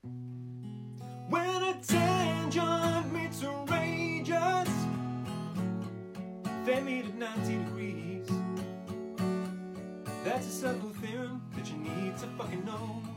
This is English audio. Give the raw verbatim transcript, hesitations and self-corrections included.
When a tangent meets a radius, they meet at ninety degrees. That's a subtle theorem that you need to fucking know.